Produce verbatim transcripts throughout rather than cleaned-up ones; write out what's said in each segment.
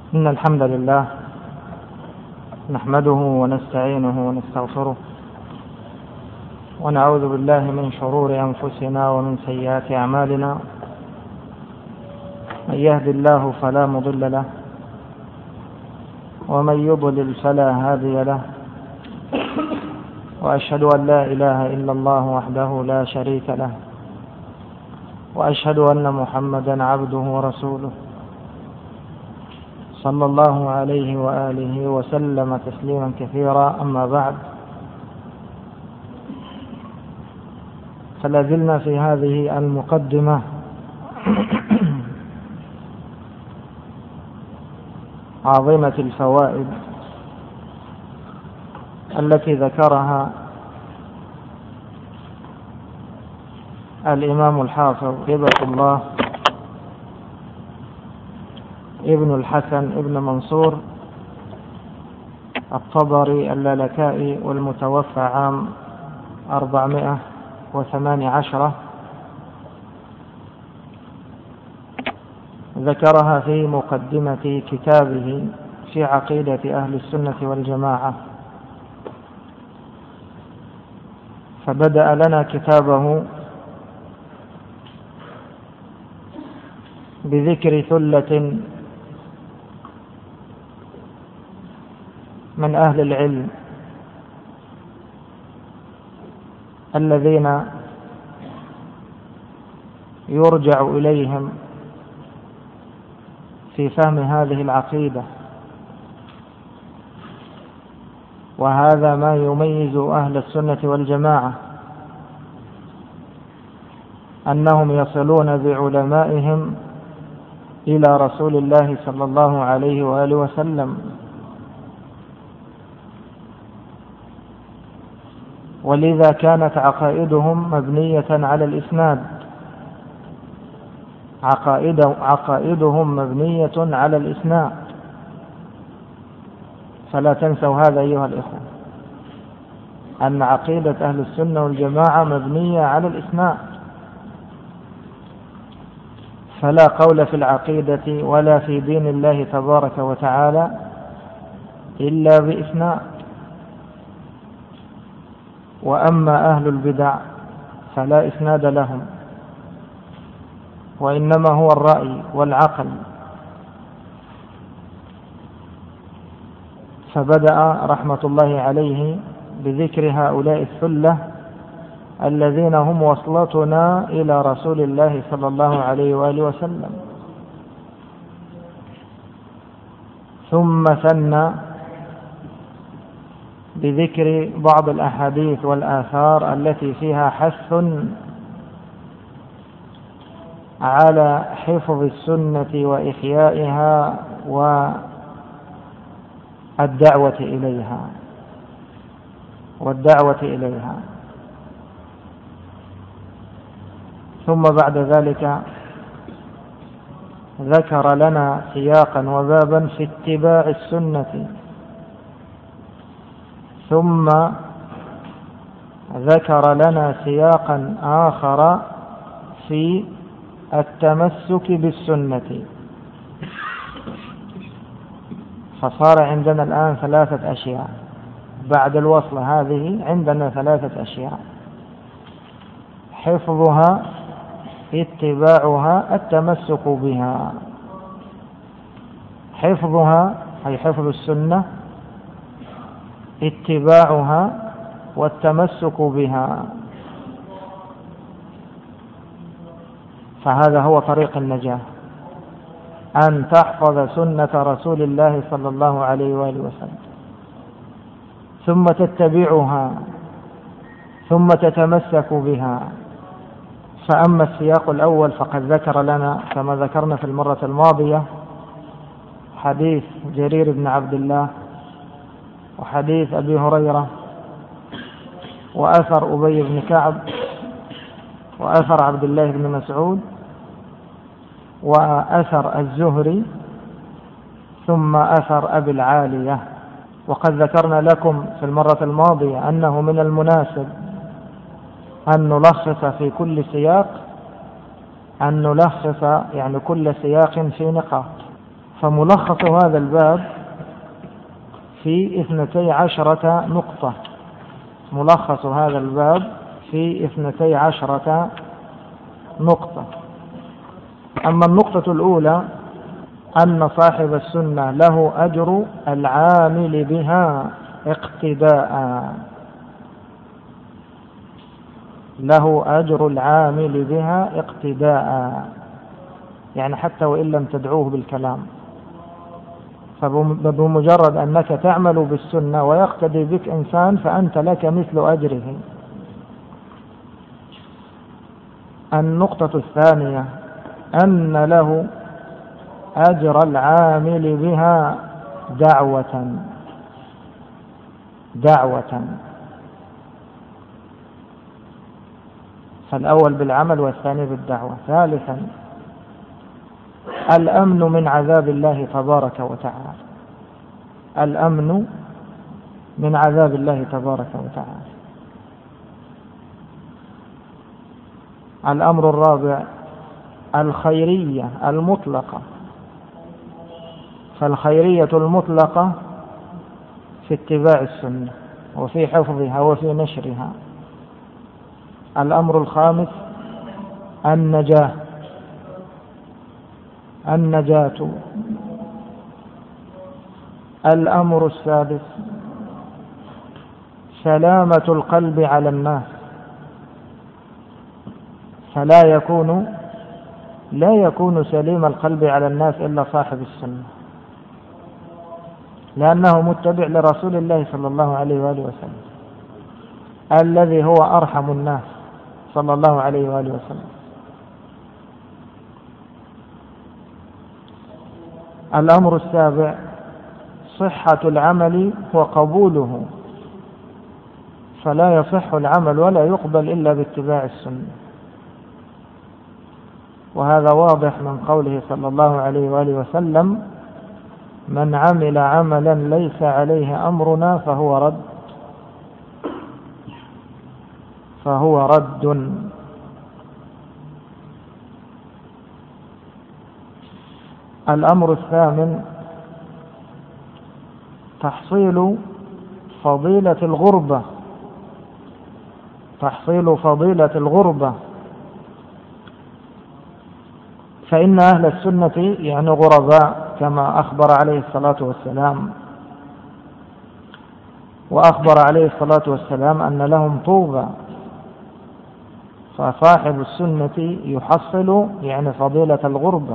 إن الحمد لله نحمده ونستعينه ونستغفره ونعوذ بالله من شرور أنفسنا ومن سيئات أعمالنا. من يهد الله فلا مضل له ومن يضلل فلا هادي له، وأشهد أن لا إله إلا الله وحده لا شريك له، وأشهد أن محمدا عبده ورسوله صلى الله عليه وآله وسلم تسليما كثيرا. أما بعد، فلازلنا في هذه المقدمة عظيمة الفوائد التي ذكرها الإمام الحافظ هبة الله ابن الحسن ابن منصور الطبري اللالكائي، والمتوفى عام أربعمائة وثمانية عشر. ذكرها في مقدمة كتابه في عقيدة أهل السنة والجماعة، فبدأ لنا كتابه بذكر ثلة من أهل العلم الذين يرجع إليهم في فهم هذه العقيدة، وهذا ما يميز أهل السنة والجماعة، أنهم يصلون بعلمائهم إلى رسول الله صلى الله عليه وآله وسلم، ولذا كانت عقائدهم مبنية على الإسناد. عقائد عقائدهم مبنية على الإسناد، فلا تنسوا هذا أيها الإخوة، أن عقيدة أهل السنة والجماعة مبنية على الإسناد، فلا قول في العقيدة ولا في دين الله تبارك وتعالى إلا بإسناد. وأما أهل البدع فلا إسناد لهم، وإنما هو الرأي والعقل. فبدأ رحمة الله عليه بذكر هؤلاء الثلة الذين هم وصلتنا إلى رسول الله صلى الله عليه وآله وسلم، ثم ثنى بذكر بعض الأحاديث والآثار التي فيها حث على حفظ السنة وإحيائها والدعوة إليها والدعوة إليها ثم بعد ذلك ذكر لنا سياقا وبابا في اتباع السنة، ثم ذكر لنا سياقا آخر في التمسك بالسنة. فصار عندنا الآن ثلاثة أشياء بعد الوصلة هذه، عندنا ثلاثة أشياء: حفظها، اتباعها، التمسك بها. حفظها أي حفظ السنة، اتباعها، والتمسك بها. فهذا هو طريق النجاة، أن تحفظ سنة رسول الله صلى الله عليه وآله وسلم، ثم تتبعها، ثم تتمسك بها. فأما السياق الأول فقد ذكر لنا كما ذكرنا في المرة الماضية حديث جرير بن عبد الله، وحديث أبي هريرة، وأثر أبي بن كعب، وأثر عبد الله بن مسعود، وأثر الزهري، ثم أثر أبي العالية. وقد ذكرنا لكم في المرة الماضية أنه من المناسب أن نلخص في كل سياق، أن نلخص يعني كل سياق في نقاط. فملخص هذا الباب في اثنتي عشرة نقطة. ملخص هذا الباب في اثنتي عشرة نقطة. أما النقطة الأولى أن صاحب السنة له أجر العامل بها اقتداء، له أجر العامل بها اقتداء، يعني حتى وإن لم تدعوه بالكلام، فبمجرد أنك تعمل بالسنة ويقتدي بك إنسان فأنت لك مثل أجره. النقطة الثانية أن له أجر العامل بها دعوة دعوة فالأول بالعمل والثاني بالدعوة. ثالثا الأمن من عذاب الله تبارك وتعالى، الأمن من عذاب الله تبارك وتعالى. الأمر الرابع الخيرية المطلقة، فالخيرية المطلقة في اتباع السنة وفي حفظها وفي نشرها. الأمر الخامس النجاة النجاة الأمر السادس سلامة القلب على الناس، فلا يكون لا يكون سليم القلب على الناس إلا صاحب السنة، لأنه متبع لرسول الله صلى الله عليه وآله وسلم الذي هو أرحم الناس صلى الله عليه وآله وسلم. الأمر السابع صحة العمل وقبوله، فلا يصح العمل ولا يقبل إلا باتباع السنة، وهذا واضح من قوله صلى الله عليه وآله وسلم من عمل عملا ليس عليه أمرنا فهو رد فهو رد. الأمر الثامن تحصيل فضيلة الغربة تحصيل فضيلة الغربة فإن أهل السنة يعني غرباء كما أخبر عليه الصلاة والسلام، وأخبر عليه الصلاة والسلام أن لهم طوبى، فصاحب السنة يحصل يعني فضيلة الغربة.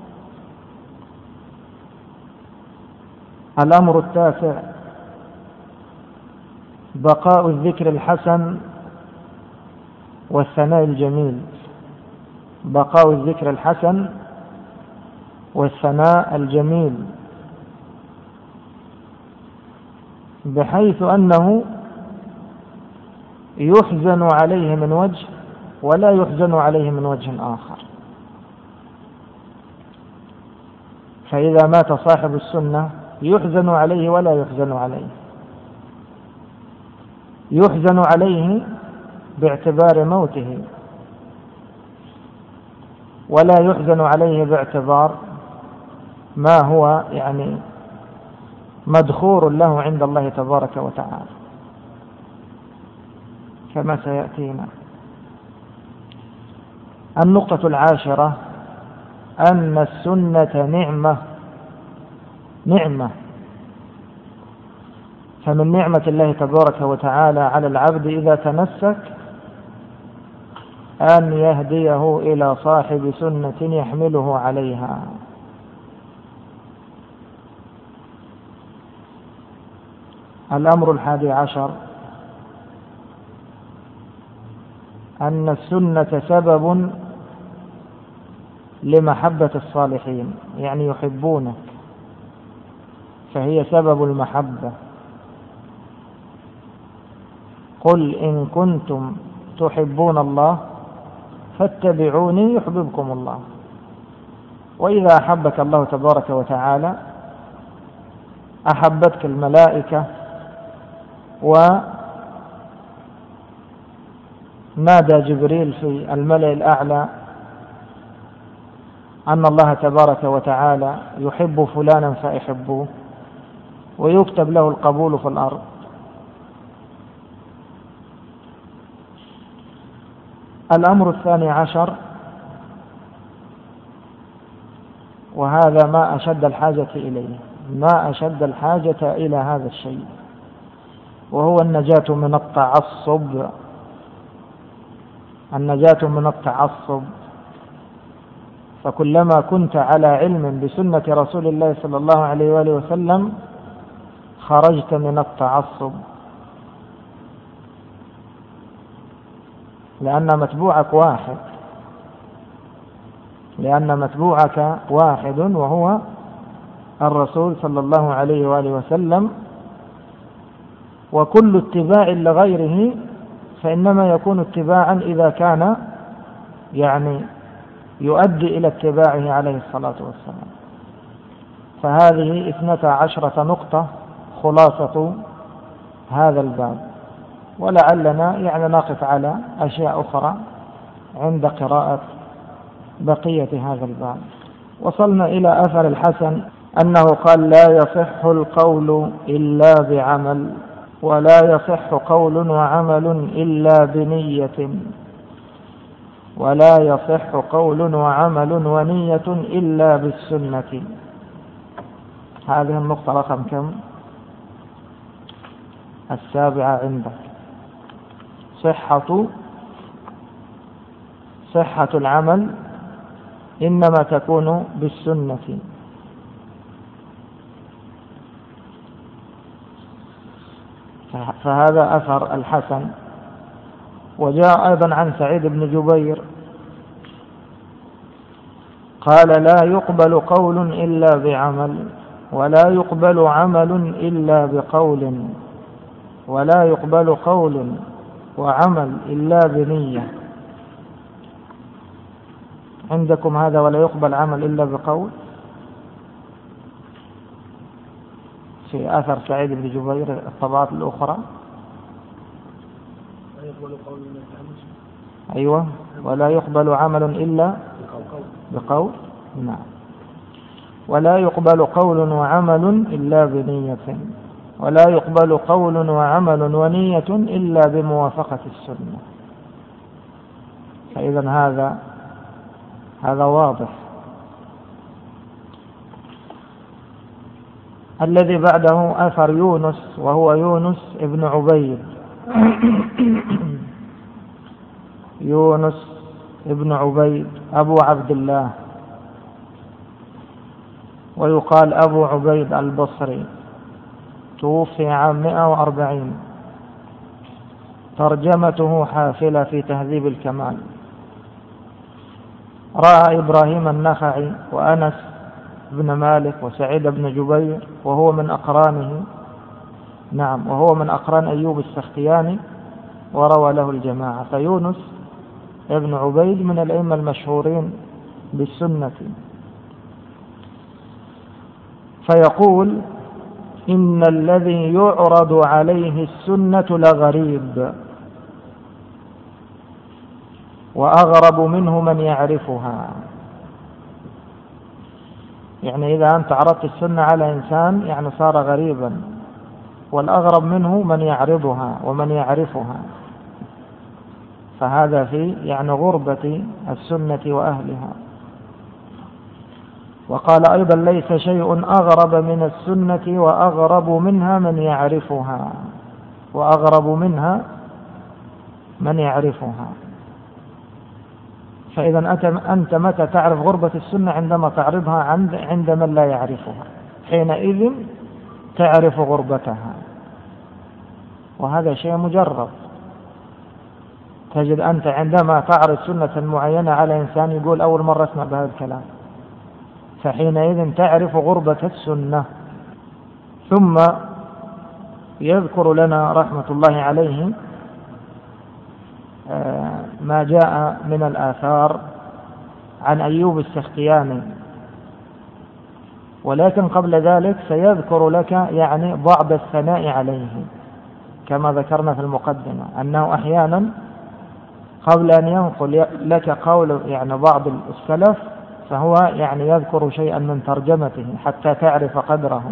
الأمر التاسع بقاء الذكر الحسن والثناء الجميل بقاء الذكر الحسن والثناء الجميل، بحيث أنه يحزن عليه من وجه ولا يحزن عليه من وجه آخر. فإذا مات صاحب السنة يحزن عليه ولا يحزن عليه، يحزن عليه باعتبار موته ولا يحزن عليه باعتبار ما هو يعني مدخور له عند الله تبارك وتعالى كما سيأتينا. النقطة العاشرة أن السنة نعمة نعمة فمن نعمة الله تبارك وتعالى على العبد إذا تمسك أن يهديه إلى صاحب سنة يحمله عليها. الأمر الحادي عشر أن السنة سبب لمحبة الصالحين، يعني يحبونك، فهي سبب المحبة. قل إن كنتم تحبون الله فاتبعوني يحببكم الله. وإذا أحبك الله تبارك وتعالى أحبتك الملائكة، ونادى جبريل في الملأ الأعلى أن الله تبارك وتعالى يحب فلانا فيحبوه ويكتب له القبول في الأرض. الأمر الثاني عشر، وهذا ما أشد الحاجة إليه، ما أشد الحاجة إلى هذا الشيء، وهو النجاة من التعصب. النجاة من التعصب. فكلما كنت على علم بسنة رسول الله صلى الله عليه وآله وسلم خرجت من التعصب، لأن متبوعك واحد، لأن متبوعك واحد وهو الرسول صلى الله عليه وآله وسلم، وكل اتباع لغيره فإنما يكون اتباعا إذا كان يعني يؤدي إلى اتباعه عليه الصلاة والسلام. فهذه اثنتا عشرة نقطة خلاصة هذا الباب، ولعلنا يعني نقف على أشياء أخرى عند قراءة بقية هذا الباب. وصلنا إلى أثر الحسن أنه قال: لا يصح القول إلا بعمل، ولا يصح قول وعمل إلا بنية، ولا يصح قول وعمل ونية إلا بالسنة. هذه النقطة رقم كم؟ السابعة عندك. صحة صحة العمل إنما تكون بالسنة. فهذا أثر الحسن. وجاء أيضا عن سعيد بن جبير قال: لا يقبل قول إلا بعمل، ولا يقبل عمل إلا بقول، ولا يقبل قول وعمل إلا بنية. عندكم هذا ولا يقبل عمل إلا بقول في أثر سعيد بن جبير الطبعات الأخرى؟ أيوة، ولا يقبل عمل إلا بقول. نعم. ولا يقبل قول وعمل إلا بنية، ولا يقبل قول وعمل ونية إلا بموافقة السنة. فإذا هذا هذا واضح. الذي بعده أثر يونس، وهو يونس ابن عبيد. يونس ابن عبيد أبو عبد الله، ويقال أبو عبيد البصري، توفي عام مئة وأربعين. ترجمته حافلة في تهذيب الكمال. رأى إبراهيم النخعي وأنس بن مالك وسعيد بن جبير، وهو من أقرانه. نعم، وهو من أقران أيوب السختياني، وروى له الجماعة. فيونس ابن عبيد من الأئمة المشهورين بالسنة. فيقول: إن الذي يعرض عليه السنة لغريب، وأغرب منه من يعرفها. يعني إذا أنت عرضت السنة على إنسان يعني صار غريبا، والأغرب منه من يعرضها ومن يعرفها. فهذا في يعني غربة السنة وأهلها. وقال أيضا: ليس شيء أغرب من السنة وأغرب منها من يعرفها، وأغرب منها من يعرفها. فإذا أنت متى تعرف غربة السنة؟ عندما تعرضها عند عند من لا يعرفها، حينئذ تعرف غربتها. وهذا شيء مجرب. تجد أنت عندما تعرض سنة معينة على إنسان يقول أول مرة اسمع بهذا الكلام، فحينئذ تعرف غربة السنة. ثم يذكر لنا رحمة الله عليه ما جاء من الآثار عن أيوب السختياني، ولكن قبل ذلك سيذكر لك يعني بعض الثناء عليه، كما ذكرنا في المقدمة أنه أحيانا قبل أن ينقل لك قول يعني بعض السلف فهو يعني يذكر شيئا من ترجمته حتى تعرف قدره.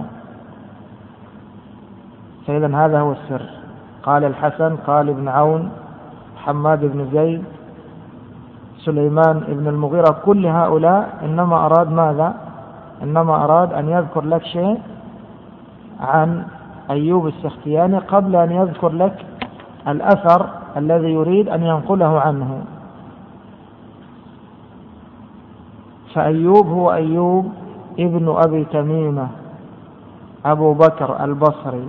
فإذا هذا هو السر. قال الحسن، قال ابن عون، حماد بن زيد، سليمان بن المغيرة، كل هؤلاء إنما أراد ماذا؟ إنما أراد أن يذكر لك شيء عن أيوب السختياني قبل أن يذكر لك الأثر الذي يريد أن ينقله عنه. فأيوب هو أيوب ابن أبي تميمة أبو بكر البصري،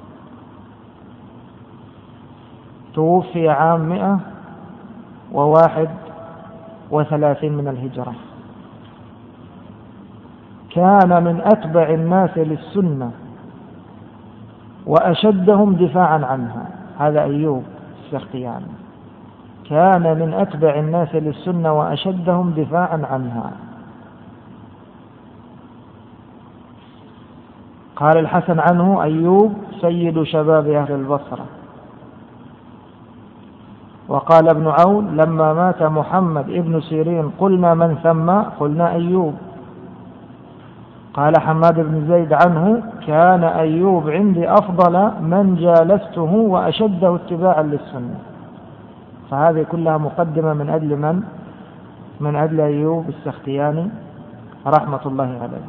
توفي عام مئة وواحد وثلاثين من الهجرة. كان من أتبع الناس للسنة وأشدهم دفاعا عنها. هذا أيوب السختياني كان من أتبع الناس للسنة وأشدهم دفاعا عنها. قال الحسن عنه: أيوب سيد شباب أهل البصرة. وقال ابن عون: لما مات محمد ابن سيرين قلنا من ثم؟ قلنا أيوب. قال حماد بن زيد عنه: كان أيوب عندي أفضل من جالسته وأشده اتباعا للسنة. فهذه كلها مقدمة من أجل من؟ من أجل أيوب السختياني رحمة الله عليه.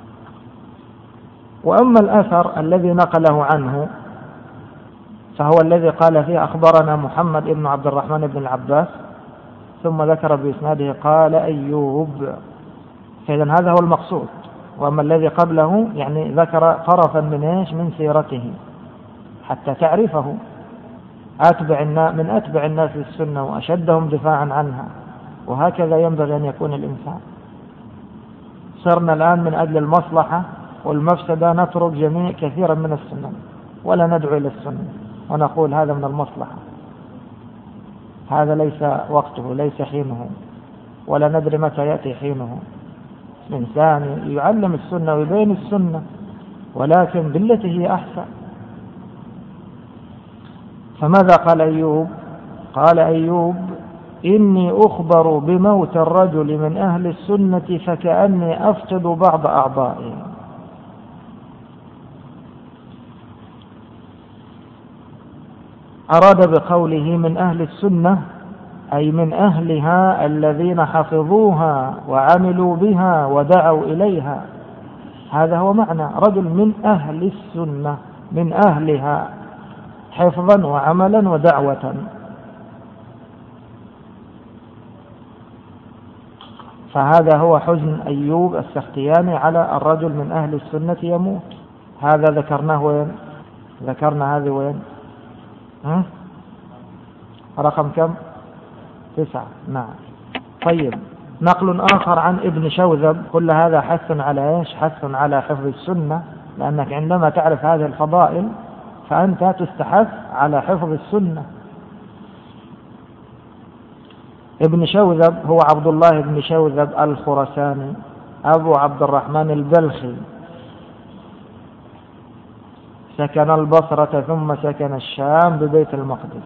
وأما الأثر الذي نقله عنه فهو الذي قال فيه: أخبرنا محمد بن عبد الرحمن بن العباس، ثم ذكر بإسناده قال أيوب. فإذا هذا هو المقصود. وأما الذي قبله يعني ذكر طرفا من إيش؟ من سيرته حتى تعرفه. أتبع من أتبع الناس للسنة وأشدهم دفاعا عنها، وهكذا ينبغي أن يكون الإنسان. صرنا الآن من أجل المصلحة والمفسدة نترك جميع كثيرا من السنة ولا ندعو إلى السنة ونقول هذا من المصلحة، هذا ليس وقته، ليس حينه، ولا ندري متى يأتي حينه. الإنسان يعلم السنة ويبين السنة، ولكن بالتي هي أحسن. فماذا قال أيوب؟ قال أيوب: إني أخبر بموت الرجل من أهل السنة فكأني أفقد بعض أعضائي. أراد بقوله من أهل السنة أي من أهلها الذين حفظوها وعملوا بها ودعوا إليها. هذا هو معنى رجل من أهل السنة، من أهلها حفظا وعملا ودعوة. فهذا هو حزن أيوب السختياني على الرجل من أهل السنة يموت. هذا ذكرناه وين؟ ذكرنا هذه وين؟ ها؟ رقم كم؟ تسعة. نعم. طيب، نقل آخر عن ابن شوذب. كل هذا حث على إيش؟ حث على حفظ السنة، لأنك عندما تعرف هذه الفضائل فأنت تستحث على حفظ السنة. ابن شوذب هو عبد الله بن شوذب الخرساني أبو عبد الرحمن البلخي، سكن البصرة ثم سكن الشام ببيت المقدس.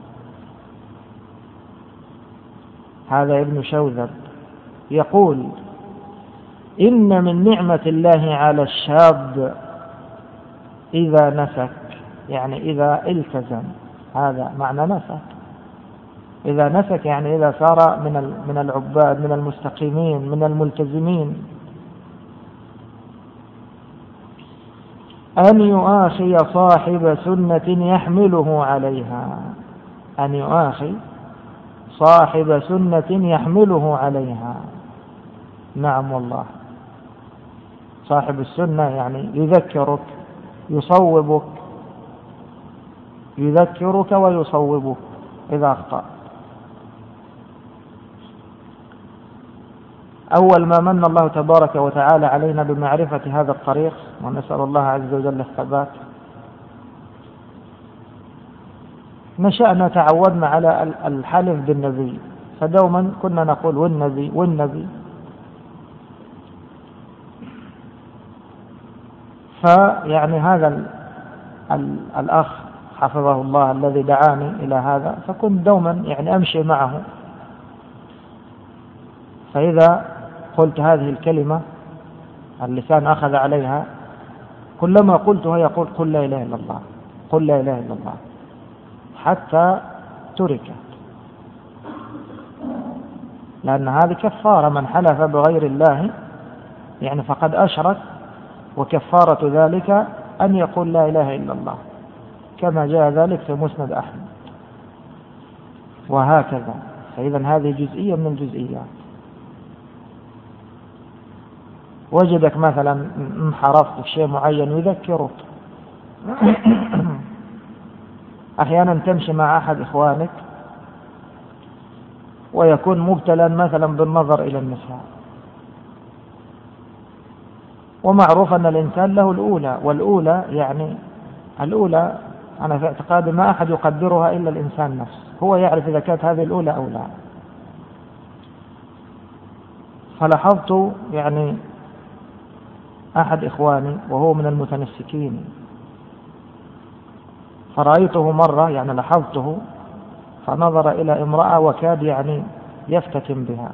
هذا ابن شوذب يقول: إن من نعمة الله على الشاب إذا نسك، يعني إذا التزم. هذا معنى نسك. إذا نسك يعني إذا صار من من العباد، من المستقيمين، من الملتزمين. أن يؤاخي صاحب سنة يحمله عليها، أن يؤاخي صاحب سنة يحمله عليها. نعم والله، صاحب السنة يعني يذكرك، يصوبك، يذكرك ويصوبك إذا أخطأ. أول ما من الله تبارك وتعالى علينا بمعرفة هذا الطريق، ونسأل الله عز وجل الثبات، نشأنا تعودنا على الحلف بالنبي، فدوما كنا نقول والنبي والنبي. فيعني هذا ال ال الأخ حفظه الله الذي دعاني إلى هذا، فكنت دوما يعني أمشي معه، فإذا قلت هذه الكلمة اللسان أخذ عليها، كلما قلتها يقول قل لا إله إلا الله، قل لا إله إلا الله، حتى تركت، لأن هذه كفارة. من حلف بغير الله يعني فقد أشرك، وكفارة ذلك أن يقول لا إله إلا الله، كما جاء ذلك في مسند أحمد. وهكذا، فإذا هذه جزئية من الجزئيات. وجدك مثلا انحرفت في شيء معين يذكرك. أحيانا تمشي مع أحد إخوانك ويكون مبتلا مثلا بالنظر إلى النساء، ومعروف أن الإنسان له الأولى، والأولى يعني الأولى أنا في اعتقادي ما أحد يقدرها إلا الإنسان نفسه، هو يعرف إذا كانت هذه الأولى أو لا. فلاحظت يعني أحد إخواني وهو من المتنسكين، فرأيته مرة يعني لاحظته فنظر إلى امرأة وكاد يعني يفتتن بها،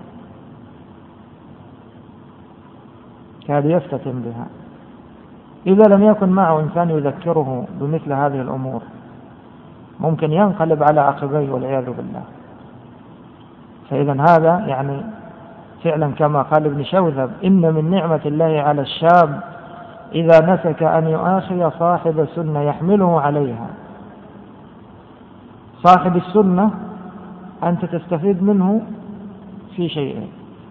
كاد يفتتن بها. إذا لم يكن معه إنسان يذكره بمثل هذه الأمور ممكن ينقلب على عقبيه والعياذ بالله. فإذا هذا يعني فعلا كما قال ابن شوذب: إن من نعمة الله على الشاب إذا نسك أن يؤاخي صاحب السنة يحمله عليها. صاحب السنة أنت تستفيد منه في شيئين: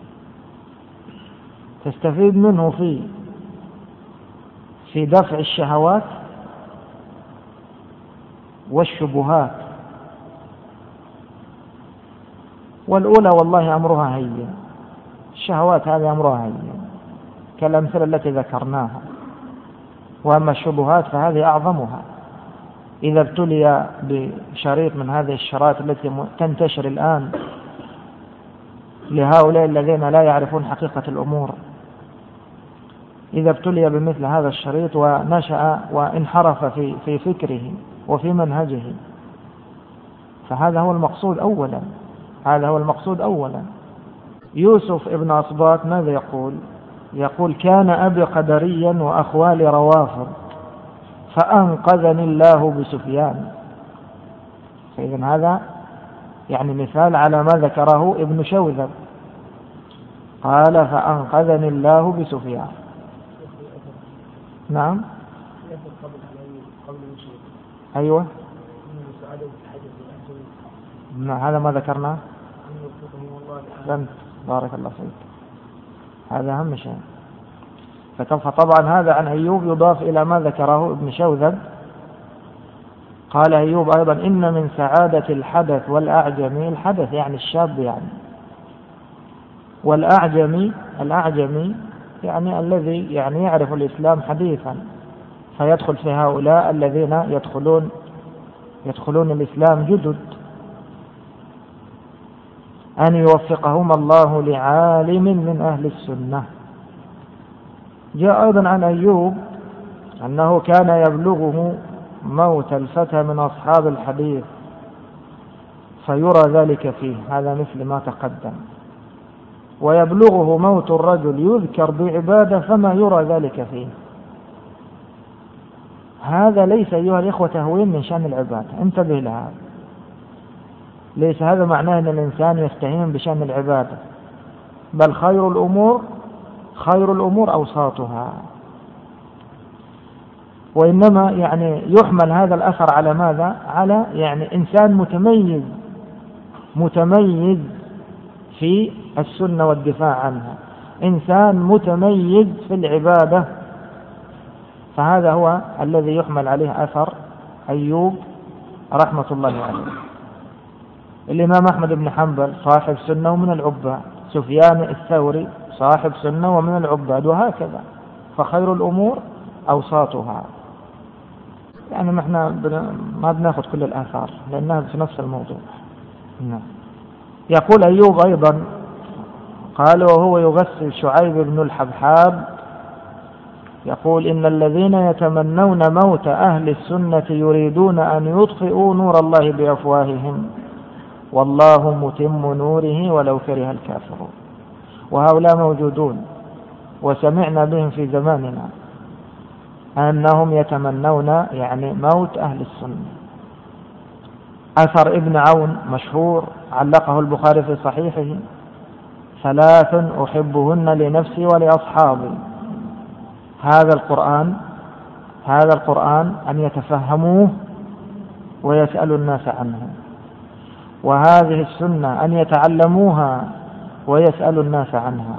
تستفيد منه في في دفع الشهوات والشبهات، والأولى والله أمرها هين، الشهوات هذه أمرها هين كالأمثلة التي ذكرناها، وأما الشبهات فهذه أعظمها. إذا ابتلي بشريط من هذه الشرائط التي تنتشر الآن لهؤلاء الذين لا يعرفون حقيقة الأمور، إذا ابتلي بمثل هذا الشريط ونشأ وانحرف في في فكره وفي منهجه، فهذا هو المقصود أولا، هذا هو المقصود أولا. يوسف ابن أصباط ماذا يقول؟ يقول: كان أبي قدريا وأخوالي روافض فأنقذني الله بسفيان. فإذا هذا يعني مثال على ما ذكره ابن شوذب، قال: فأنقذني الله بسفيان. نعم، أيوة، نعم، هذا ما ذكرناه. أحسنت، بارك الله فيك، هذا أهم شيء. فطبعا هذا عن أيوب يضاف إلى ما ذكره ابن شوذب. قال أيوب أيضا: إن من سعادة الحدث والأعجمي، الحدث يعني الشاب يعني، والأعجمي الأعجمي يعني الذي يعني يعرف الإسلام حديثا، فيدخل في هؤلاء الذين يدخلون يدخلون الإسلام جدد، أن يوفقهم الله لعالم من أهل السنة. جاء أيضا عن أيوب أنه كان يبلغه موت الفتى من أصحاب الحديث فيرى ذلك فيه، هذا مثل ما تقدم، ويبلغه موت الرجل يذكر بعبادة فما يرى ذلك فيه. هذا ليس أيها الإخوة تهوين من شأن العبادة، انتبه لهذا، ليس هذا معناه أن الإنسان يستهين بشأن العبادة، بل خير الأمور خير الأمور أوساطها. وإنما يعني يحمل هذا الأثر على ماذا؟ على يعني إنسان متميز متميز في السنة والدفاع عنها، إنسان متميز في العبادة، فهذا هو الذي يحمل عليه أثر أيوب رحمة الله عليه. الإمام أحمد بن حنبل صاحب سنة ومن العباد، سفيان الثوري صاحب سنة ومن العباد، وهكذا، فخير الأمور أوساطها. يعني ما احنا ما بناخذ كل الآثار لأنها في نفس الموضوع. نعم. يقول أيوب أيضا، قال وهو يغسل شعيب بن الحبحاب، يقول: إن الذين يتمنون موت أهل السنة يريدون أن يطفئوا نور الله بأفواههم والله متم نوره ولو كره الكافرون. وهؤلاء موجودون وسمعنا بهم في زماننا أنهم يتمنون يعني موت أهل السنة. أثر ابن عون مشهور علقه البخاري في صحيحه: ثلاث أحبهن لنفسي ولأصحابي. هذا القرآن هذا القرآن أن يتفهموه ويسألوا الناس عنه، وهذه السنة أن يتعلموها ويسألوا الناس عنها،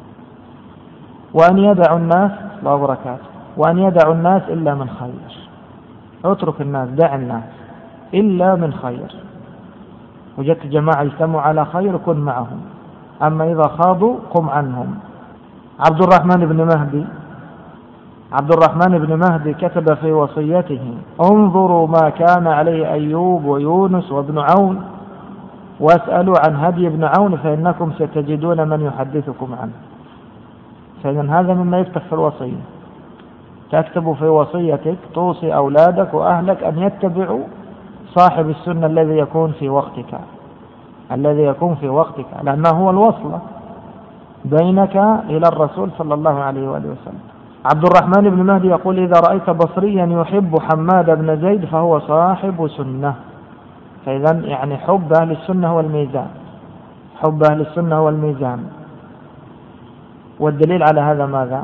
وأن يدعوا الناس لا بركات وأن يدعوا الناس إلا من خير. اترك الناس، دع الناس إلا من خير. وجدت جماعة اجتمعوا على خير كن معهم، أما إذا خاضوا قم عنهم. عبد الرحمن بن مهدي عبد الرحمن بن مهدي كتب في وصيته: انظروا ما كان عليه أيوب ويونس وابن عون واسألوا عن هدي ابن عون فإنكم ستجدون من يحدثكم عنه. فإذن هذا مما يكتب في الوصية، تكتب في وصيتك توصي أولادك وأهلك أن يتبعوا صاحب السنة الذي يكون في وقتك الذي يكون في وقتك لأنه هو الوصلة بينك إلى الرسول صلى الله عليه وآله وسلم. عبد الرحمن بن مهدي يقول: إذا رأيت بصريا يحب حماد بن زيد فهو صاحب سنة. فإذا يعني حب أهل السنة هو الميزان حب أهل السنة هو الميزان. والدليل على هذا ماذا؟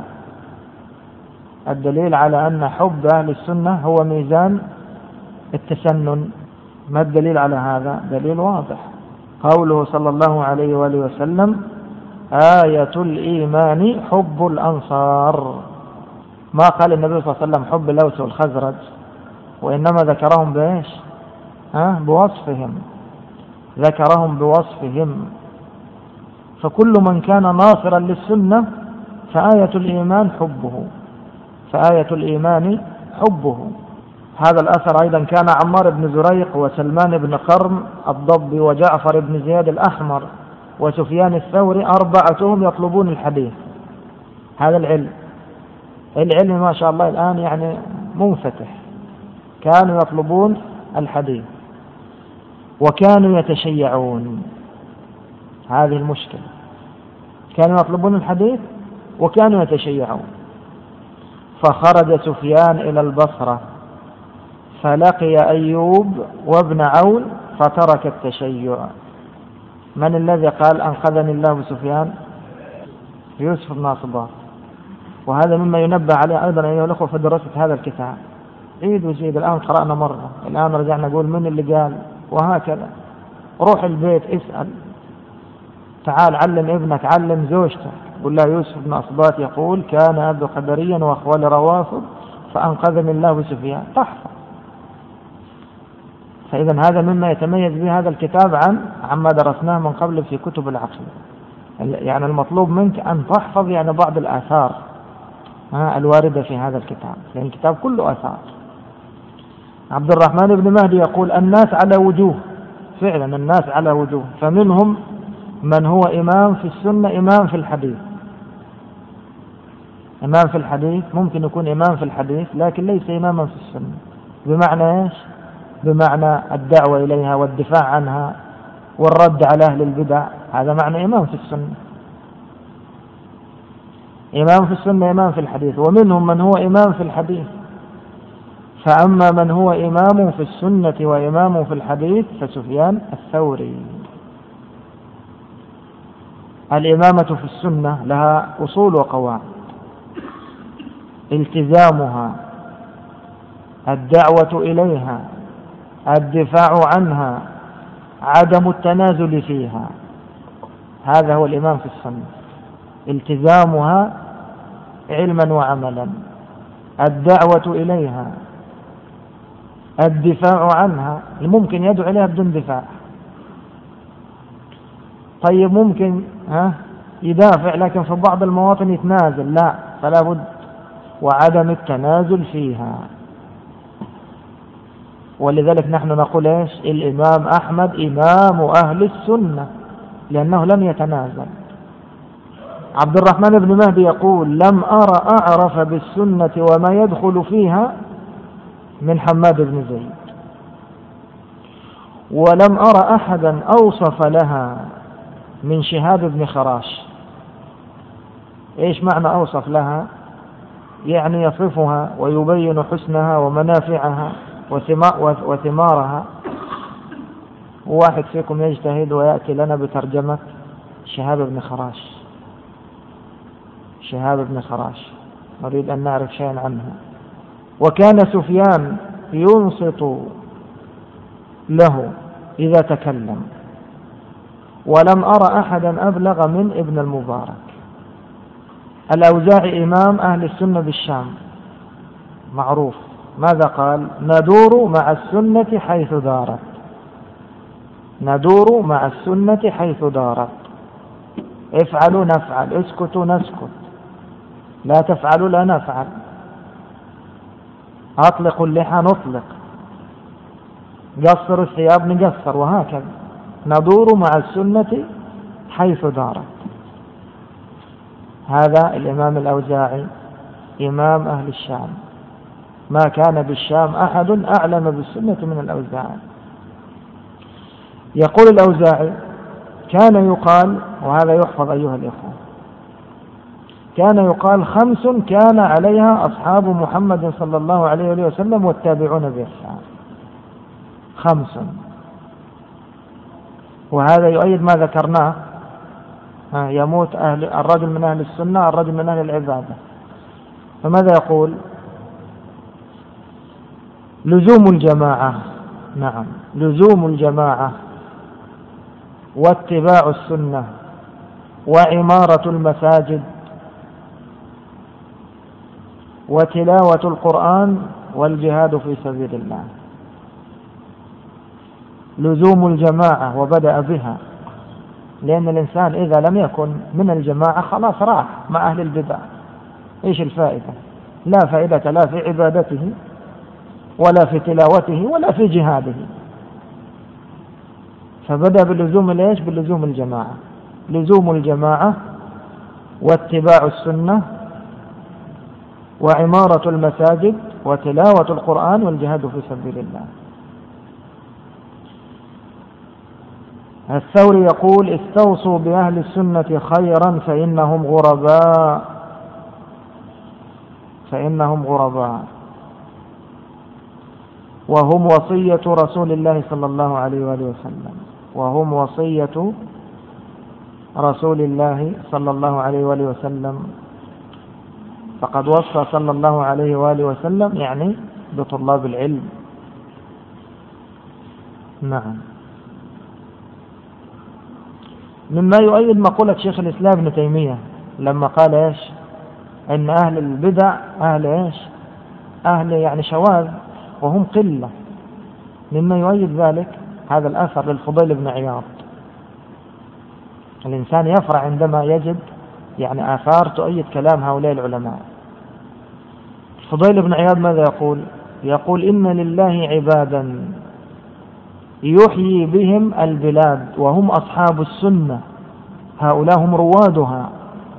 الدليل على أن حب أهل السنة هو ميزان التسنن. ما الدليل على هذا؟ دليل واضح، قوله صلى الله عليه وآله وسلم: آية الإيمان حب الأنصار. ما قال النبي صلى الله عليه وسلم حب الأوس والخزرج، وإنما ذكرهم بإيش؟ ها؟ بوصفهم ذكرهم بوصفهم. فكل من كان ناصرا للسنة فآية الإيمان حبه فآية الإيمان حبه. هذا الأثر أيضا كان عمار بن زريق وسلمان بن قرم الضبي وجعفر بن زياد الأحمر وسفيان الثوري أربعتهم يطلبون الحديث. هذا العلم العلم ما شاء الله الآن يعني منفتح. كانوا يطلبون الحديث وكانوا يتشيعون. هذه المشكلة، كانوا يطلبون الحديث وكانوا يتشيعون. فخرج سفيان إلى البصرة فلقي أيوب وابن عون فترك التشيع. من الذي قال أنقذني الله بسفيان؟ يوسف بن أصباط. وهذا مما ينبه عليه أيضا أيها الأخوة في دراسة هذا الكتاب. عيد وزيد، الآن قرأنا مرة، الآن رجعنا نقول من اللي قال، وهكذا. روح البيت اسأل، تعال علم ابنك، علم زوجتك، قل له يوسف بن أصباط يقول كان أبو قدريا وأخوال روافض فأنقذني الله بسفيان، تحفظ. فإذا هذا مما يتميز به هذا الكتاب عن عما درسناه من قبل في كتب العقيدة. يعني المطلوب منك أن تحفظ يعني بعض الآثار الواردة في هذا الكتاب، لأن الكتاب كله آثار. عبد الرحمن بن مهدي يقول الناس على وجوه، فعلا الناس على وجوه، فمنهم من هو إمام في السنة إمام في الحديث. إمام في الحديث ممكن يكون إمام في الحديث لكن ليس إماما في السنة. بمعنى إيش؟ بمعنى الدعوة إليها والدفاع عنها والرد على أهل البدع، هذا معنى إمام في السنة. إمام في السنة إمام في الحديث. ومنهم من هو إمام في الحديث، فأما من هو إمام في السنة وإمام في الحديث فسفيان الثوري. الإمامة في السنة لها أصول وقواعد: التزامها، الدعوة إليها، الدفاع عنها، عدم التنازل فيها. هذا هو الإمام في السنة: التزامها علما وعملا، الدعوة إليها، الدفاع عنها. ممكن يدعو إليها بدون دفاع، طيب ممكن ها يدافع لكن في بعض المواطن يتنازل، لا، فلا بد. وعدم التنازل فيها. ولذلك نحن نقول إيش؟ الإمام أحمد إمام أهل السنة لأنه لم يتنازل. عبد الرحمن بن مهدي يقول لم أرى أعرف بالسنة وما يدخل فيها من حماد بن زيد، ولم أرى أحدا أوصف لها من شهاب بن خراش. إيش معنى أوصف لها؟ يعني يصفها ويبين حسنها ومنافعها وثمارها. واحد فيكم يجتهد ويأتي لنا بترجمة شهاب بن خراش. شهاب بن خراش نريد أن نعرف شيئا عنه. وكان سفيان ينصت له إذا تكلم، ولم أرى أحدا أبلغ من ابن المبارك. الأوزاعي إمام أهل السنة بالشام معروف، ماذا قال؟ ندور مع السنة حيث دارت. ندور مع السنة حيث دارت. افعلوا نفعل، اسكتوا نسكت، لا تفعلوا لا نفعل، أطلقوا اللحى نطلق، قصروا الثياب نقصر، وهكذا. ندور مع السنة حيث دارت. هذا الإمام الأوزاعي إمام أهل الشام، ما كان بالشام أحد أعلم بالسنة من الأوزاعي. يقول الأوزاعي: كان يقال، وهذا يحفظ أيها الإخوة، كان يقال خمس كان عليها أصحاب محمد صلى الله عليه وسلم والتابعون بإحسان. خمس، وهذا يؤيد ما ذكرناه، يموت أهل الرجل من أهل السنة، الرجل من أهل العبادة. فماذا يقول؟ لزوم الجماعة، نعم، لزوم الجماعة واتباع السنة وعمارة المساجد وتلاوة القرآن والجهاد في سبيل الله. لزوم الجماعة، وبدأ بها، لأن الإنسان إذا لم يكن من الجماعة خلاص راح مع أهل البدع. إيش الفائدة؟ لا فائدة لا في عبادته ولا في تلاوته ولا في جهاده. فبدأ باللزوم ليش؟ باللزوم الجماعة. لزوم الجماعة واتباع السنة وعمارة المساجد وتلاوة القرآن والجهاد في سبيل الله. الثوري يقول: استوصوا بأهل السنة خيرا فإنهم غرباء، فإنهم غرباء، وهم وصية رسول الله صلى الله عليه وآله وسلم، وهم وصية رسول الله صلى الله عليه وآله وسلم. فقد وصى صلى الله عليه وآله وسلم يعني بطلاب العلم. نعم. مما يؤيد مقولة شيخ الإسلام ابن تيمية لما قال إيش؟ إن أهل البدع أهل إيش؟ أهل يعني شواذ وهم قلة. مما يؤيد ذلك هذا الأثر للفضيل بن عياض. الإنسان يفرح عندما يجد يعني آثار تؤيد كلام هؤلاء العلماء. الفضيل بن عياض ماذا يقول؟ يقول: إن لله عبادا يحيي بهم البلاد وهم أصحاب السنة، هؤلاء هم روادها.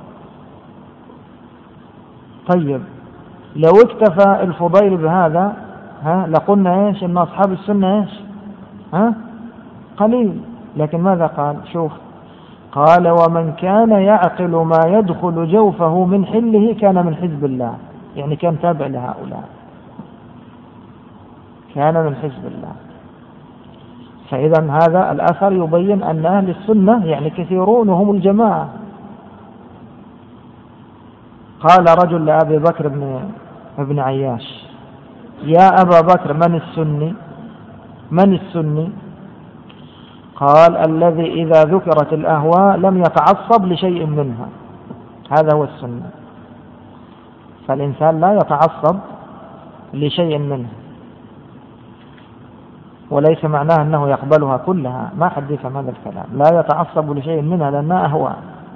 طيب لو اكتفى الفضيل بهذا ها لقلنا إيش؟ إن أصحاب السنة إيش؟ ها قليل. لكن ماذا قال؟ شوف، قال: ومن كان يعقل ما يدخل جوفه من حله كان من حزب الله، يعني كان تابع لهؤلاء، كان من حزب الله. فإذا هذا الأثر يبين أن أهل السنة يعني كثيرون وهم الجماعة. قال رجل لأبي بكر بن ابن عياش: يا أبا بكر، من السني؟ من السني؟ قال: الذي إذا ذكرت الأهواء لم يتعصب لشيء منها، هذا هو السنة. فالإنسان لا يتعصب لشيء منها، وليس معناه أنه يقبلها كلها، ما حد يفهم هذا الكلام. لا يتعصب لشيء منها لأنها أهواء.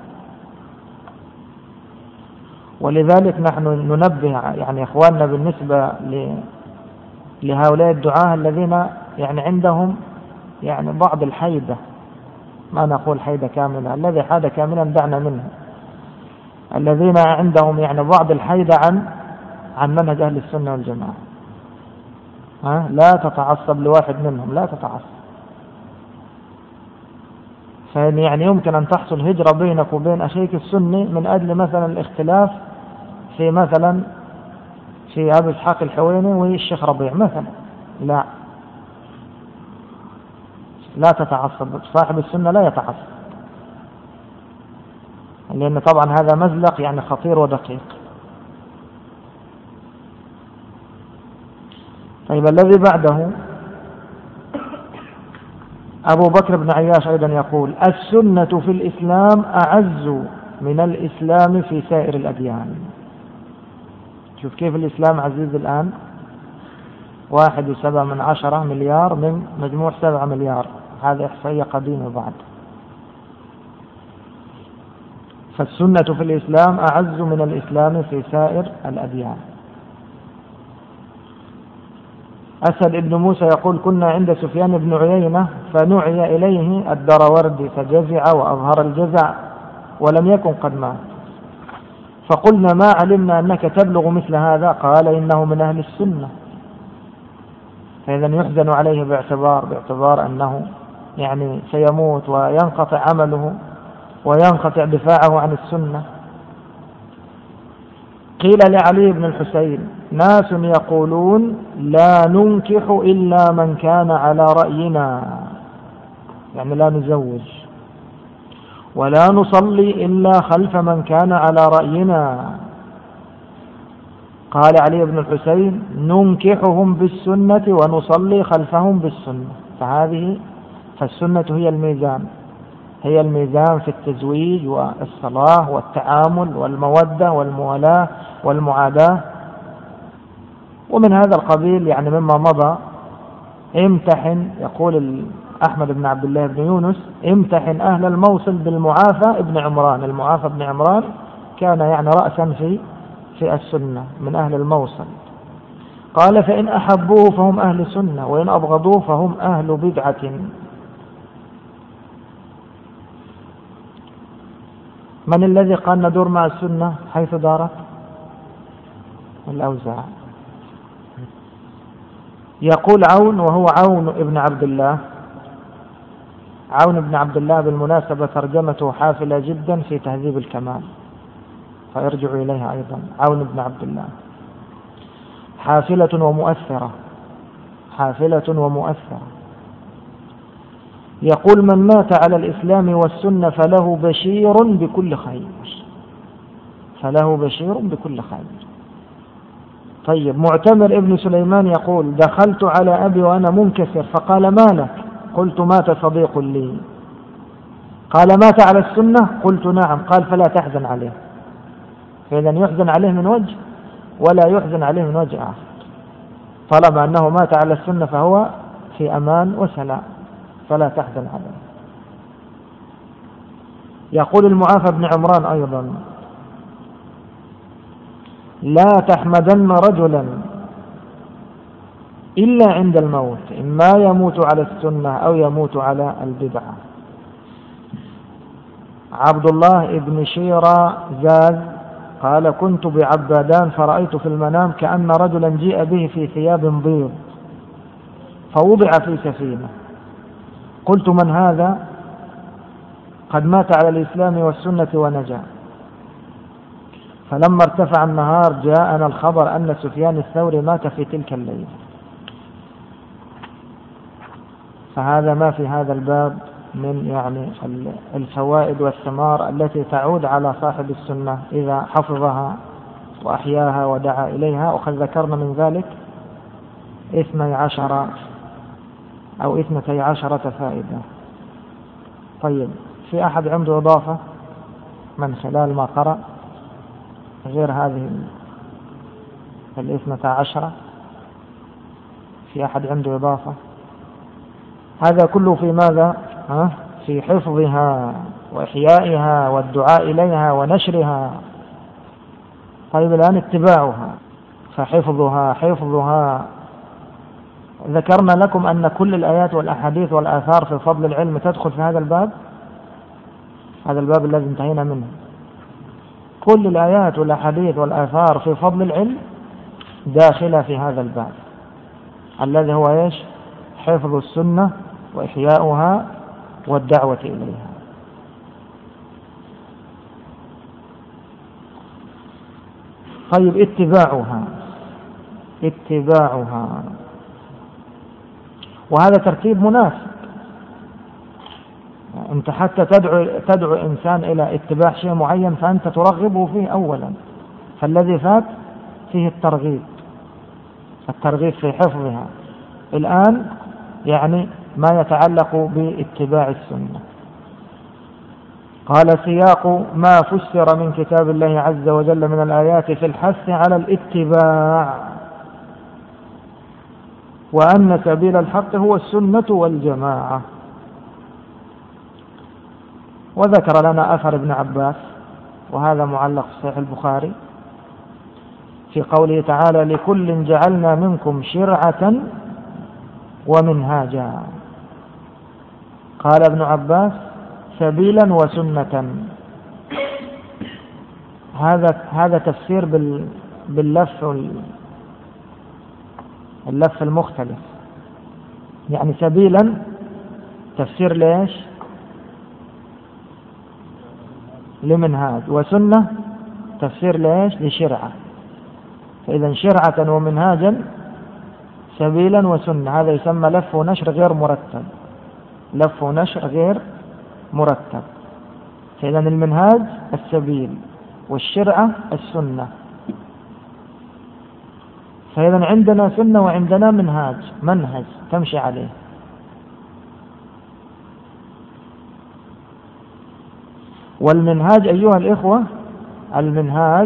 ولذلك نحن ننبه يعني إخواننا بالنسبة لهؤلاء الدعاة الذين يعني عندهم يعني بعض الحيدة، ما نقول حيدة كاملة، الذي حاد كاملا دعنا منه، الذين عندهم يعني بعض الحيدة عن عن منهج أهل السنة والجماعة. ها؟ لا تتعصب لواحد منهم، لا تتعصب. فيعني يمكن أن تحصل هجرة بينك وبين أخيك السني من أجل مثلا الاختلاف في مثلا في أبي إسحاق الحويني والشيخ ربيع مثلا. لا لا تتعصب، صاحب السنة لا يتعصب، لأن طبعا هذا مزلق يعني خطير ودقيق. طيب الذي بعده أبو بكر بن عياش أيضا يقول: السنة في الإسلام أعز من الإسلام في سائر الأديان. شوف كيف الإسلام عزيز الآن، واحد وسبعة من عشرة مليار من مجموع سبعة مليار، هذا إحصائية قديمة بعد. فالسنة في الإسلام أعز من الإسلام في سائر الأديان. أسد ابن موسى يقول: كنا عند سفيان بن عيينة فنعي إليه الدروردي فجزع وأظهر الجزع ولم يكن قد مات، فقلنا: ما علمنا أنك تبلغ مثل هذا. قال: إنه من أهل السنة. فإذا يحزن عليه باعتبار باعتبار أنه يعني سيموت وينقطع عمله وينقطع دفاعه عن السنة. قيل لعلي بن الحسين: ناس يقولون لا ننكح إلا من كان على رأينا، يعني لا نزوج، ولا نصلي إلا خلف من كان على رأينا. قال علي بن الحسين: ننكحهم بالسنة ونصلي خلفهم بالسنة. فهذه فالسنة هي الميزان، هي الميزان في التزويج والصلاة والتعامل والمودة والموالاة والمعاداة. ومن هذا القبيل يعني مما مضى امتحن، يقول أحمد بن عبد الله بن يونس: امتحن أهل الموصل بالمعافى ابن عمران. المعافى ابن عمران كان يعني رأسا في في السنة من أهل الموصل. قال: فإن أحبوه فهم أهل سنة، وإن أبغضوه فهم أهل بدعة. من الذي قال ندور مع السنة حيث دارت؟ الأوزاع. يقول عون، وهو عون ابن عبد الله. عون بن عبد الله بالمناسبة ترجمته حافلة جدا في تهذيب الكمال، فيرجع إليها أيضا. عون بن عبد الله حافلة ومؤثرة، حافلة ومؤثرة. يقول: من مات على الإسلام والسنة فله بشير بكل خير، فله بشير بكل خير. طيب معتمر ابن سليمان يقول: دخلت على أبي وأنا منكسر فقال: ما لك؟ قلت: مات صديق لي. قال: مات على السنة؟ قلت: نعم. قال: فلا تحزن عليه. فإذا يحزن عليه من وجه ولا يحزن عليه من وجه آخر، طالما أنه مات على السنة فهو في أمان وسلام، فلا تحزن عليه. يقول المعافى بن عمران أيضا: لا تحمدن رجلا إلا عند الموت، إما يموت على السنة أو يموت على البدعة. عبد الله بن شيرة زاز قال: كنت بعبادان فرأيت في المنام كأن رجلا جيء به في ثياب بيض فوضع في سفينة، قلت: من هذا؟ قد مات على الإسلام والسنة ونجا. فلما ارتفع النهار جاءنا الخبر أن سفيان الثوري مات في تلك الليلة. فهذا ما في هذا الباب من يعني الفوائد والثمار التي تعود على صاحب السنة إذا حفظها وأحياها ودعا إليها. وقد ذكرنا من ذلك اثني عشر أو اثنتي عشرة فائدة. طيب، في أحد عنده إضافة من خلال ما قرأ غير هذه الاثنتي عشرة؟ في أحد عنده إضافة؟ هذا كله في ماذا؟ ها؟ في حفظها وإحيائها والدعاء إليها ونشرها. طيب الآن اتباعها، فحفظها حفظها. ذكرنا لكم أن كل الآيات والأحاديث والآثار في فضل العلم تدخل في هذا الباب، هذا الباب الذي انتهينا منه. كل الآيات والأحاديث والآثار في فضل العلم داخلة في هذا الباب الذي هو إيش؟ حفظ السنة وإحياؤها والدعوة إليها. طيب اتباعها اتباعها وهذا ترتيب مناسب. أنت حتى تدعو, تدعو إنسان إلى اتباع شيء معين فأنت ترغبه فيه أولا، فالذي فات فيه الترغيب الترغيب في حفظها. الآن يعني ما يتعلق باتباع السنة. قال سياق ما فسر من كتاب الله عز وجل من الآيات في الحث على الاتباع، وأن سبيل الحق هو السنة والجماعة. وذكر لنا أثر ابن عباس، وهذا معلق في صحيح البخاري، في قوله تعالى: لكل جعلنا منكم شرعة ومنهاجا. قال ابن عباس: سبيلا وسنة. هذا هذا تفسير باللف اللف المختلف. يعني سبيلا تفسير ليش؟ لمنهاج. وسنة تفسير ليش؟ لشرعة. فإذا شرعة ومنهاجا سبيلا وسنة، هذا يسمى لف ونشر غير مرتب. لف ونشر غير مرتب. فإذا المنهاج السبيل والشرعة السنة. فإذا عندنا سنة وعندنا منهاج، منهج تمشي عليه. والمنهاج أيها الإخوة، المنهاج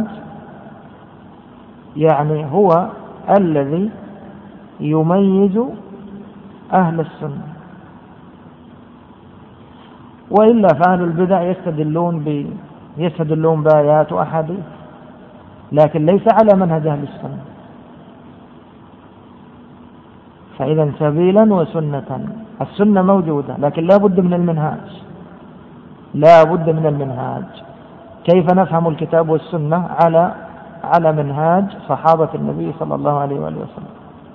يعني هو الذي يميز أهل السنة. وإلا فأهل البدع يستدلون ب يستدلون بآيات وأحاديث، لكن ليس على منهج أهل السنة. فإذا سبيلا وسنة، السنة موجودة لكن لا بد من المنهاج، لا بد من المنهاج. كيف نفهم الكتاب والسنة؟ على على منهاج صحابة النبي صلى الله عليه وآله وسلم.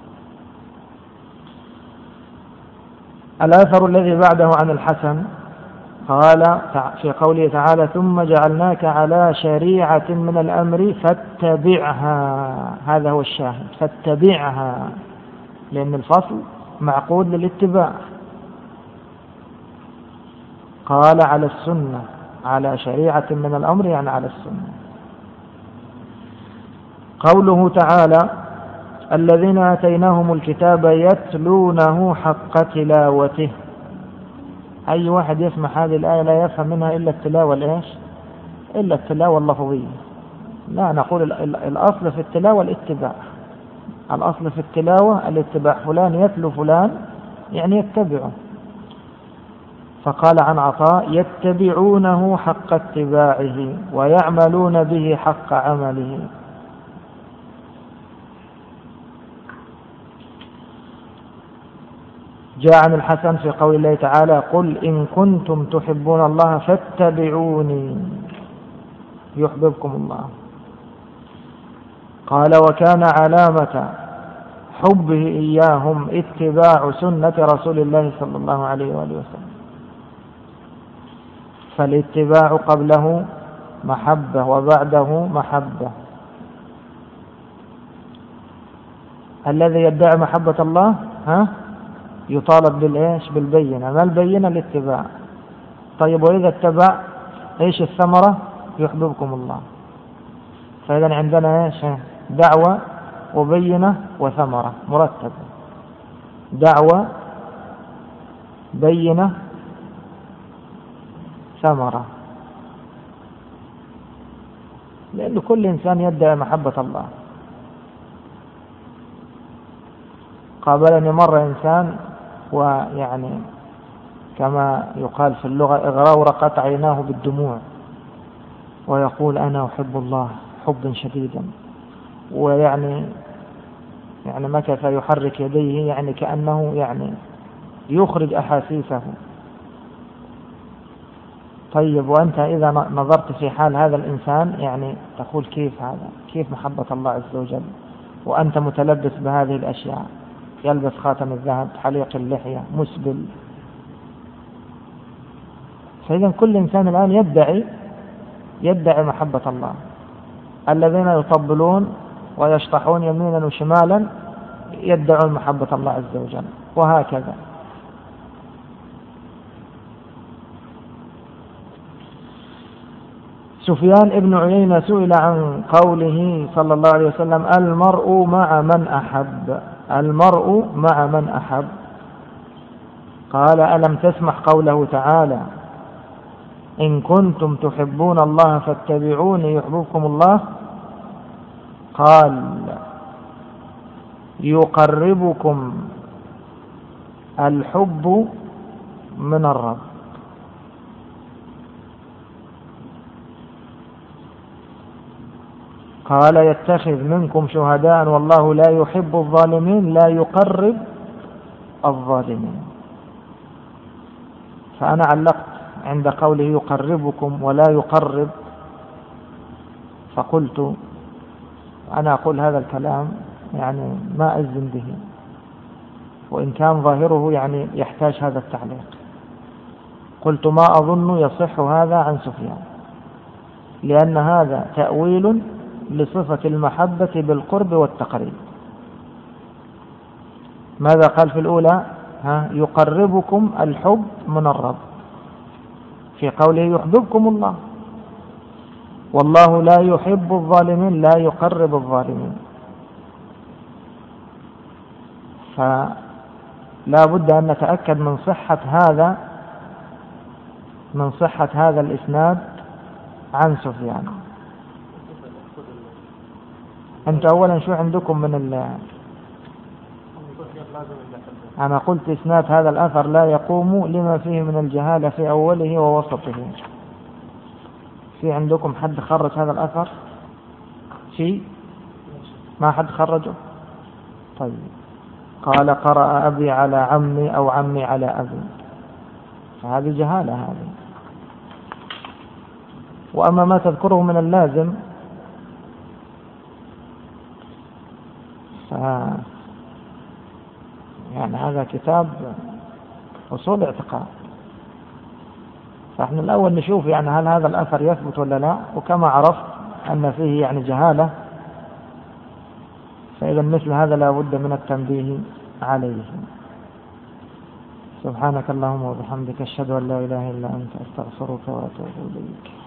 الأثر الذي بعده عن الحسن قال في قوله تعالى: ثم جعلناك على شريعة من الأمر فاتبعها. هذا هو الشاهد، فاتبعها، لأن الفصل معقود للاتباع. قال على السنة، على شريعة من الأمر يعني على السنة. قوله تعالى: الذين آتيناهم الكتاب يتلونه حق تلاوته. أي واحد يسمع هذه الآية لا يفهم منها إلا التلاوة الإيش؟ إلا التلاوة اللفظية. لا، نقول الأصل في التلاوة الاتباع. الأصل في التلاوة الاتباع. فلان يتلو فلان يعني يتبعه. فقال عن عطاء: يتبعونه حق اتباعه ويعملون به حق عمله. جاء عن الحسن في قول الله تعالى: قل إن كنتم تحبون الله فاتبعوني يحببكم الله. قال: وكان علامة حبه إياهم اتباع سنة رسول الله صلى الله عليه وآله وسلم. فالاتباع قبله محبة وبعده محبة. الذي يدعي محبة الله ها يطالب بالإيش؟ بالبينة. ما البينة؟ الاتباع. طيب، وإذا اتبع إيش الثمرة؟ يحببكم الله. فإذا عندنا إيش؟ دعوة وبينة وثمرة مرتبة. دعوة، بينة، ثمرة. لأن كل إنسان يدعي محبة الله. قابلني مرة إنسان ويعني كما يقال في اللغة اغرورقت عيناه بالدموع، ويقول: أنا أحب الله حبا شديدا، ويعني يعني مكث يحرك يديه يعني كأنه يعني يخرج أحاسيسه. طيب، وأنت إذا نظرت في حال هذا الإنسان يعني تقول: كيف هذا؟ كيف محبة الله عز وجل وأنت متلبس بهذه الأشياء؟ يلبس خاتم الذهب، حليق اللحية، مسبل. فإذا كل إنسان الآن يدعي يدعي محبة الله. الذين يطبلون ويشطحون يمينا وشمالا يدعون محبة الله عز وجل، وهكذا. سفيان ابن عيينة سئل عن قوله صلى الله عليه وسلم: المرء مع من أحب، المرء مع من أحب، قال: ألم تسمع قوله تعالى: إن كنتم تحبون الله فاتبعوني يحببكم الله؟ قال: يقربكم الحب من الرب. قال: يتخذ منكم شهداء والله لا يحب الظالمين، لا يقرب الظالمين. فأنا علقت عند قوله يقربكم ولا يقرب، فقلت أنا أقول هذا الكلام يعني ما أجزم به، وإن كان ظاهره يعني يحتاج هذا التعليق. قلت ما أظن يصح هذا عن سفيان، لأن هذا تأويل لصفة المحبة بالقرب والتقريب. ماذا قال في الأولى؟ ها يقربكم الحب من الرب، في قوله يحببكم الله، والله لا يحب الظالمين، لا يقرب الظالمين. فلا بد أن نتأكد من صحة هذا من صحة هذا الإسناد عن سفيان. أنت أولا شو عندكم من ال أنا قلت إسناد هذا الأثر لا يقوم لما فيه من الجهالة في أوله ووسطه. في عندكم حد خرج هذا الأثر؟ في ما حد خرجه؟ طيب. قال: قرأ أبي على عمي أو عمي على أبي، فهذه جهالة هذه. وأما ما تذكره من اللازم ف يعني هذا كتاب أصول اعتقاد، فإحنا الأول نشوف يعني هل هذا الأثر يثبت ولا لا، وكما عرفت أن فيه يعني جهالة، فإذا مثل هذا لا بد من التنبيه عليه. سبحانك اللهم وبحمدك، أشهد أن لا إله إلا أنت، أستغفرك وأتوب إليك.